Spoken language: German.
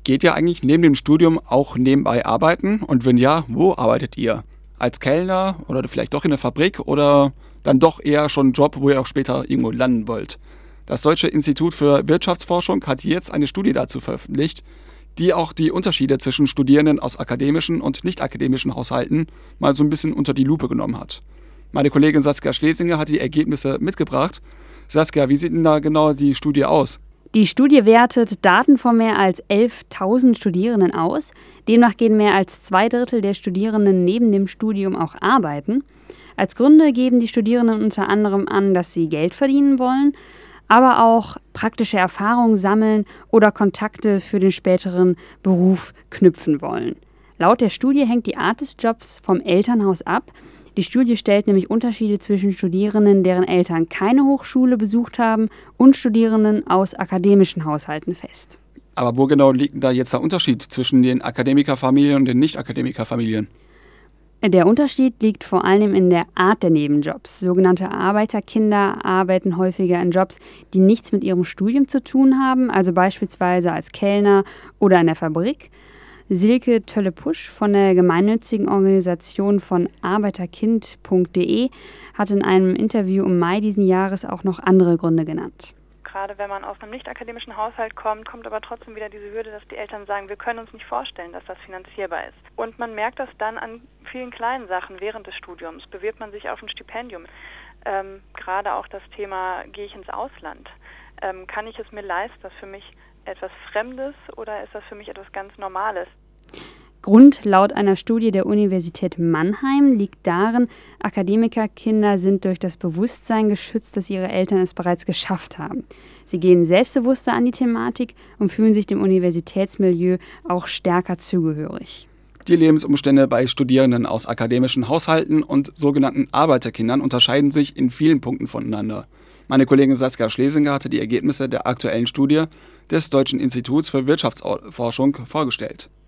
Geht ihr eigentlich neben dem Studium auch nebenbei arbeiten? Und wenn ja, wo arbeitet ihr? Als Kellner oder vielleicht doch in der Fabrik oder dann doch eher schon einen Job, wo ihr auch später irgendwo landen wollt? Das Deutsche Institut für Wirtschaftsforschung hat jetzt eine Studie dazu veröffentlicht, die auch die Unterschiede zwischen Studierenden aus akademischen und nicht-akademischen Haushalten mal so ein bisschen unter die Lupe genommen hat. Meine Kollegin Saskia Schlesinger hat die Ergebnisse mitgebracht. Saskia, wie sieht denn da genau die Studie aus? Die Studie wertet Daten von mehr als 11.000 Studierenden aus. Demnach gehen mehr als 2/3 der Studierenden neben dem Studium auch arbeiten. Als Gründe geben die Studierenden unter anderem an, dass sie Geld verdienen wollen, aber auch praktische Erfahrungen sammeln oder Kontakte für den späteren Beruf knüpfen wollen. Laut der Studie hängt die Art des Jobs vom Elternhaus ab. Die Studie stellt nämlich Unterschiede zwischen Studierenden, deren Eltern keine Hochschule besucht haben, und Studierenden aus akademischen Haushalten fest. Aber wo genau liegt da jetzt der Unterschied zwischen den Akademikerfamilien und den Nicht-Akademikerfamilien? Der Unterschied liegt vor allem in der Art der Nebenjobs. Sogenannte Arbeiterkinder arbeiten häufiger in Jobs, die nichts mit ihrem Studium zu tun haben, also beispielsweise als Kellner oder in der Fabrik. Silke Tölle-Pusch von der gemeinnützigen Organisation von arbeiterkind.de hat in einem Interview im Mai diesen Jahres auch noch andere Gründe genannt. Gerade wenn man aus einem nicht-akademischen Haushalt kommt aber trotzdem wieder diese Hürde, dass die Eltern sagen, wir können uns nicht vorstellen, dass das finanzierbar ist. Und man merkt das dann an vielen kleinen Sachen während des Studiums. Bewirbt man sich auf ein Stipendium? Gerade auch das Thema, gehe ich ins Ausland? Kann ich es mir leisten? Ist das für mich etwas Fremdes oder ist das für mich etwas ganz Normales? Grund laut einer Studie der Universität Mannheim liegt darin, Akademikerkinder sind durch das Bewusstsein geschützt, dass ihre Eltern es bereits geschafft haben. Sie gehen selbstbewusster an die Thematik und fühlen sich dem Universitätsmilieu auch stärker zugehörig. Die Lebensumstände bei Studierenden aus akademischen Haushalten und sogenannten Arbeiterkindern unterscheiden sich in vielen Punkten voneinander. Meine Kollegin Saskia Schlesinger hatte die Ergebnisse der aktuellen Studie des Deutschen Instituts für Wirtschaftsforschung vorgestellt.